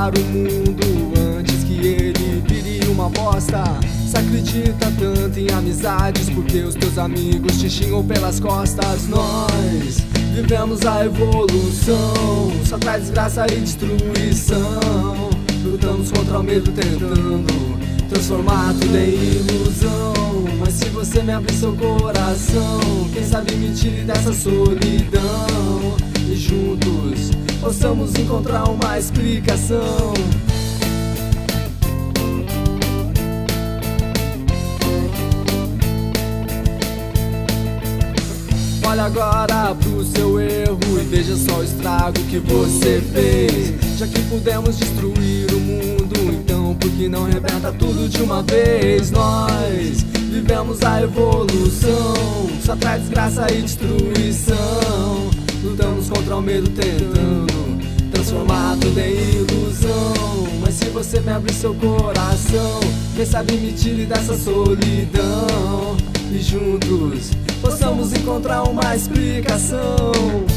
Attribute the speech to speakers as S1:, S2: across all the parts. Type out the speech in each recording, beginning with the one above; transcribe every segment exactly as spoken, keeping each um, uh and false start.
S1: mudar o mundo antes que ele vire uma bosta. Se acredita tanto em amizades porque os teus amigos te xingam pelas costas. Nós vivemos a evolução, só traz desgraça e destruição. Lutamos contra o medo tentando transformar tudo em ilusão. Mas se você me abrir seu coração, quem sabe me tire dessa solidão e juntos possamos encontrar uma explicação. Olha agora pro seu erro e veja só o estrago que você fez. Já que pudemos destruir o mundo, então por que não rebenta tudo de uma vez? Nós vivemos a evolução, só traz desgraça e destruição. Lutamos contra o medo tentando transformar tudo em ilusão. Mas se você me abrir seu coração, quem sabe me tire dessa solidão e juntos possamos encontrar uma explicação.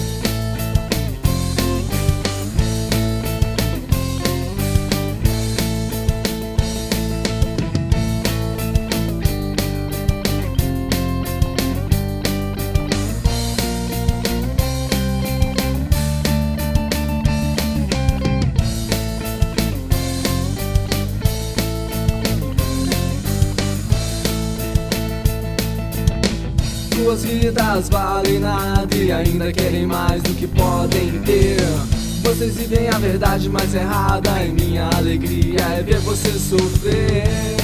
S1: Suas vidas valem nada e ainda querem mais do que podem ter. Vocês vivem a verdade mais errada e minha alegria é ver você sofrer.